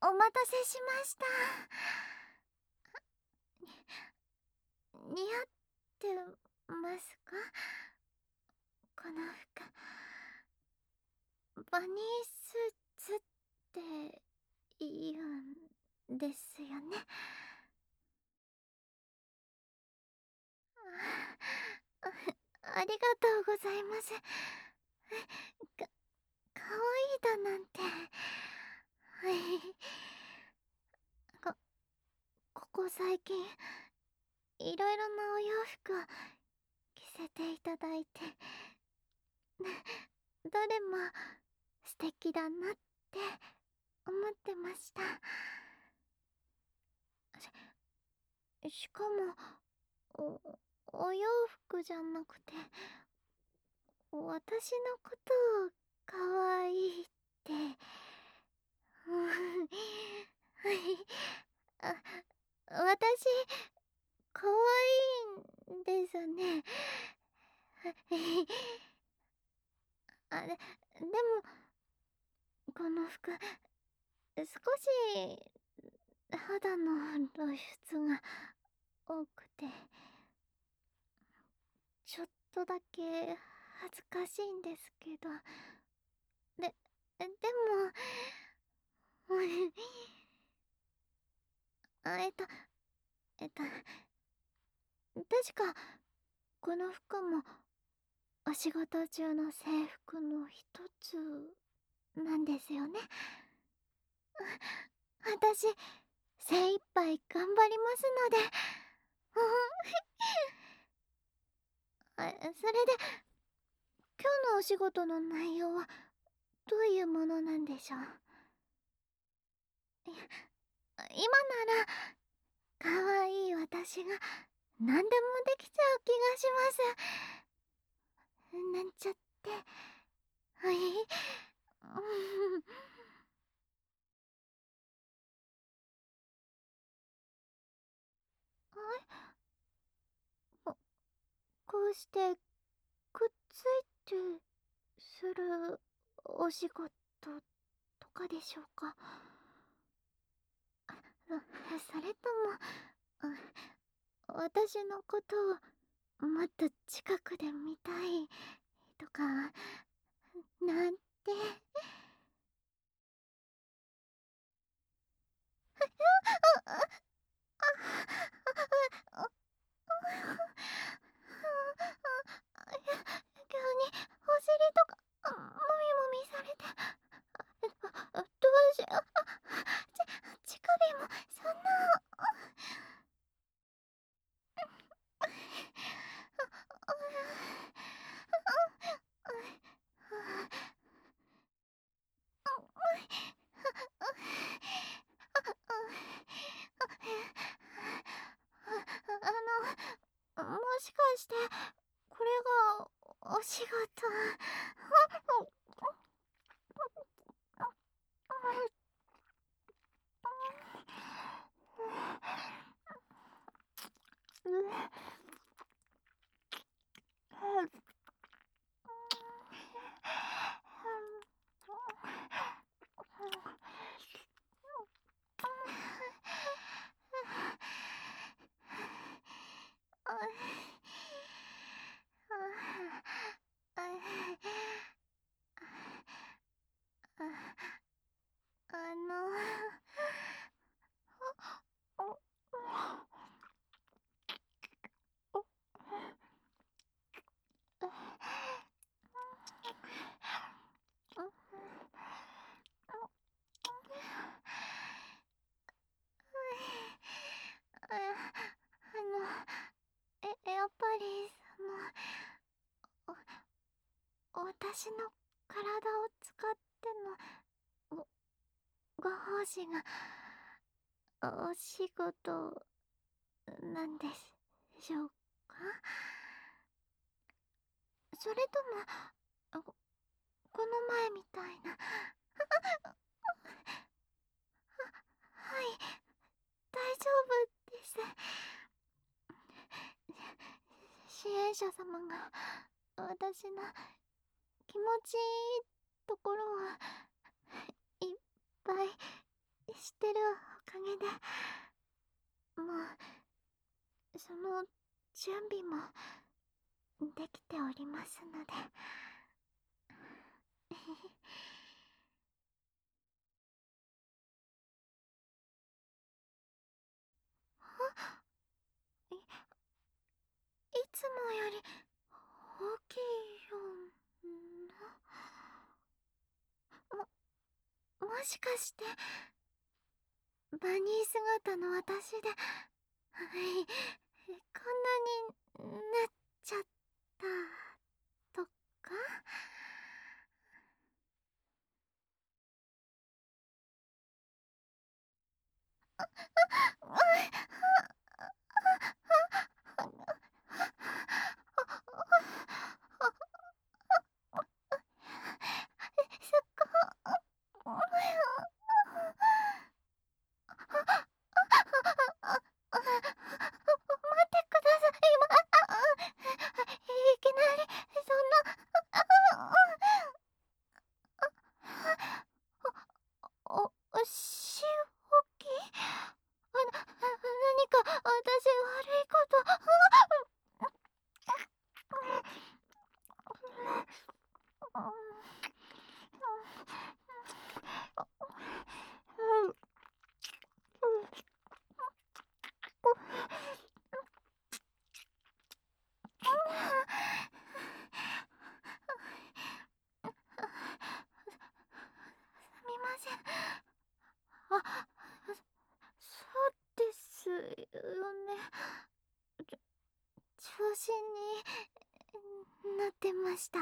お待たせしました。似合ってますか？この服。バニースーツって言うんですよね。あありがとうございます。か、かわいいだなんて。はい。こ、ここ最近、いろいろなお洋服を着せていただいて、どれも素敵だなって思ってました。しかも、お洋服じゃなくて、私のことをかわいいって、はい。あ、私、かわいいんですね。あれ、でも、この服、少し肌の露出が多くて、ちょっとだけ恥ずかしいんですけど、でも、あ、確か、この服も、お仕事中の制服の一つ、なんですよね。私、精一杯頑張りますので。それで、今日のお仕事の内容は、どういうものなんでしょう？今なら、可愛い私が何でもできちゃう気がします。なんちゃって。はい。うん。ここうしてくっついてするお仕事とかでしょうか？それとも、私のことをもっと近くで見たいとか、なんて。急にお尻とかもみもみされて、どうしよう。乳首もそんな。もしかしてこれがお仕事？あのやっぱり私の体を使ってのご奉仕がお仕事なんでしょうか？それともこの前みたいな。はい、大丈夫です。支援者様が私の気持ちいいところをいっぱいしてるおかげで、もう、その準備もできておりますので。い、いつもより大きいような。もしかして、バニー姿の私で、こんなになっちゃったとか？すっごい。待ってください。いきなり、そんな、仕置き？何か私悪いこと？すみません。そうですよね。調子になってました。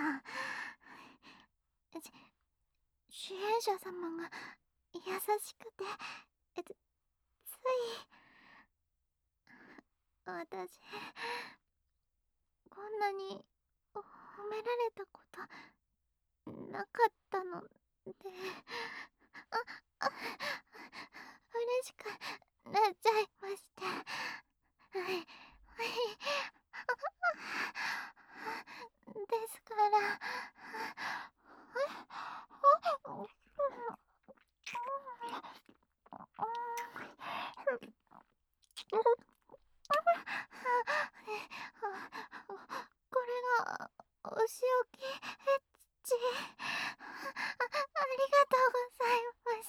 主演者様が優しくて、つい、私、こんなに褒められたことなかったので、あ、嬉しくなっちゃいまして。はい、はい。ですから、これがお仕置きエッチ。ありがとうございます。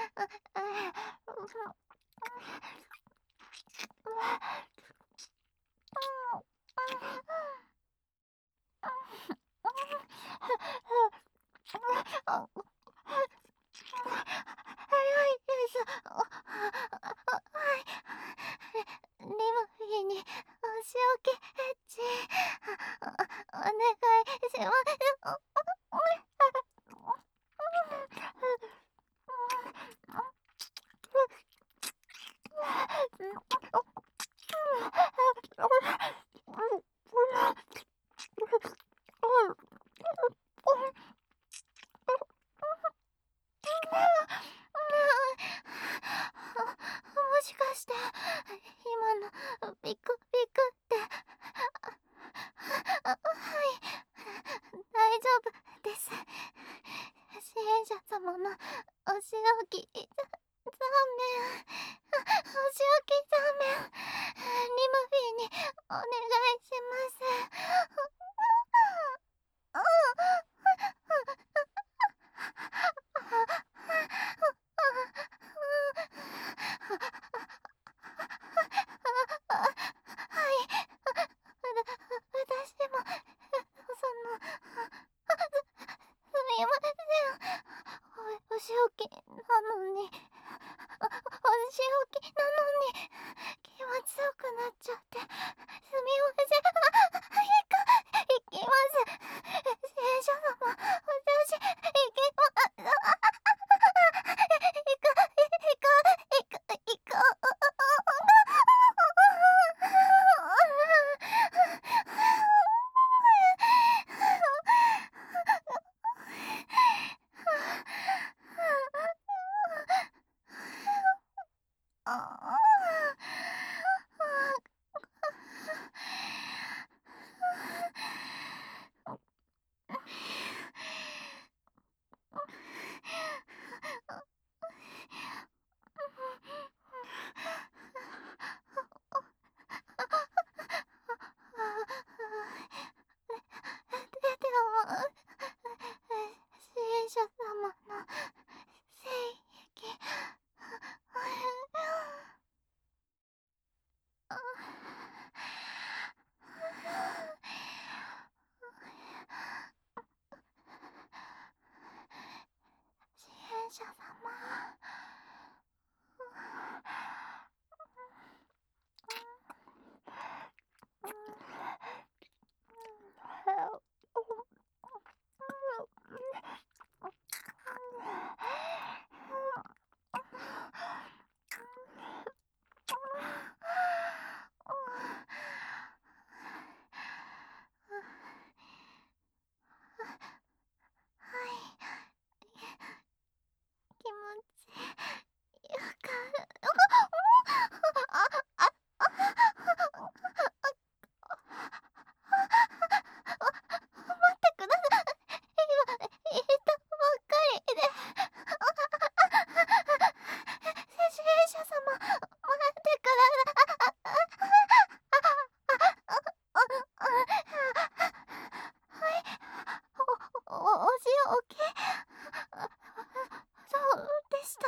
早いです。はい。リムフィーにお仕置きエッチ、お願いしますもしかして今のビクビクってはい大丈夫です。支援者様のお仕置き残念、お仕置き残念、リムフィーにお願いします。はい。私も、すみません。お仕置きなのに、お仕置きなのに、気は強くなっちゃって、すみません。行きます。戦車様、私、行きます。行く。 精液。支援者様。はい。気持ちよか待ってください。今、言ったばっかりで。支援者様、待ってください。はい。お仕置き。そうでした。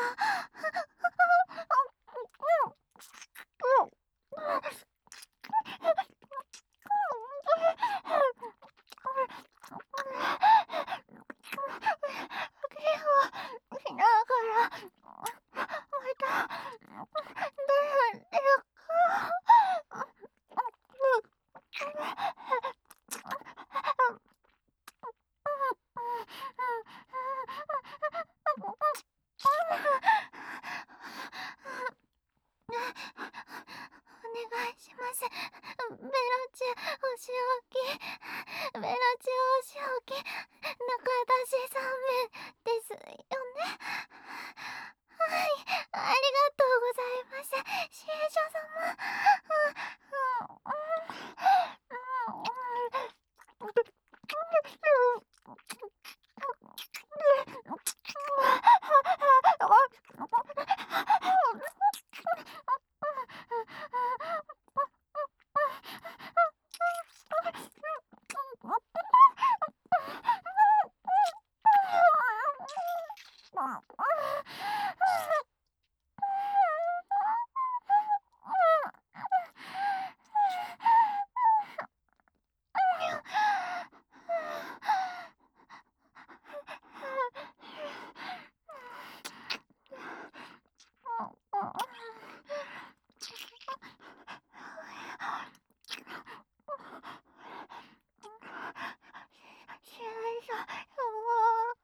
ゲームしながら、また、出るか。お願いします。ベロチお仕置き。ベロチお仕置き。中出し3名ですよね。はい、ありがとうございます。支援者様。支援者様。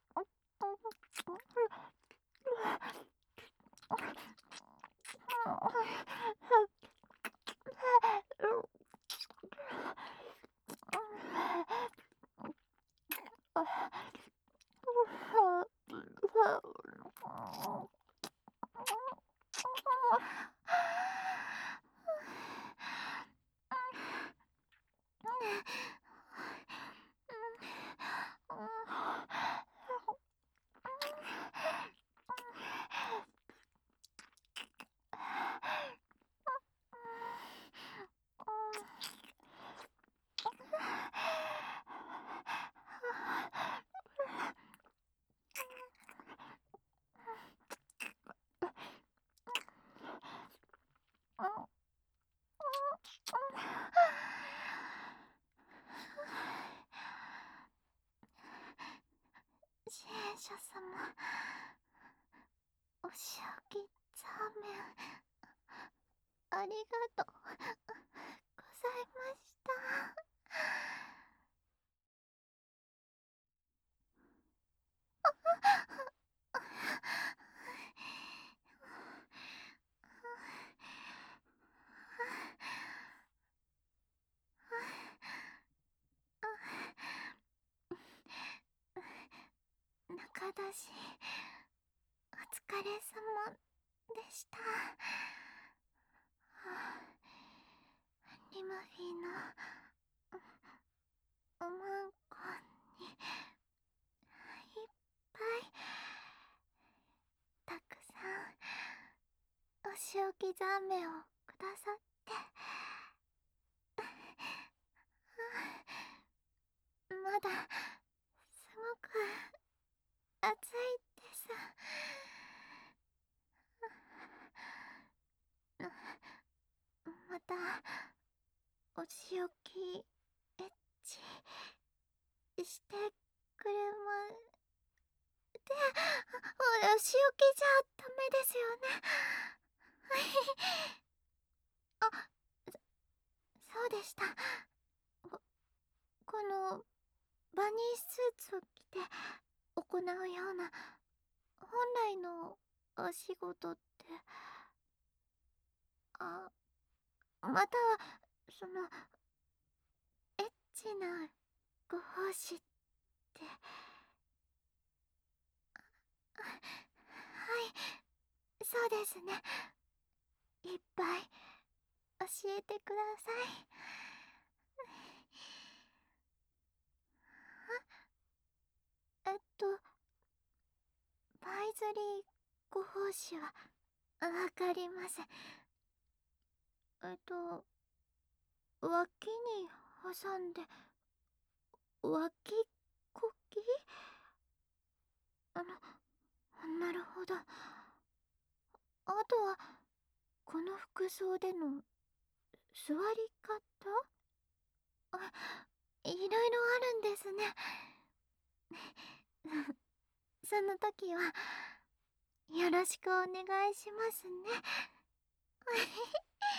支援者様、お仕置きザーメン、ありがとうございました。中出し、お疲れ様でした。リムフィのおまんこにいっぱいたくさんお仕置きザーメンをくださって、まだすごく暑いお仕置き、エッチ、してくれま、お仕置きじゃダメですよね。はい。あ、そうでした。こ、この、バニースーツを着て行うような、本来のお仕事って、あ、または、その、エッチなご奉仕って、はい、そうですね。いっぱい教えてください。パイズリーご奉仕はわかります。脇に挟んで、脇こき、なるほど。あとは、この服装での座り方、あ、いろいろあるんですね。その時は、よろしくお願いしますね。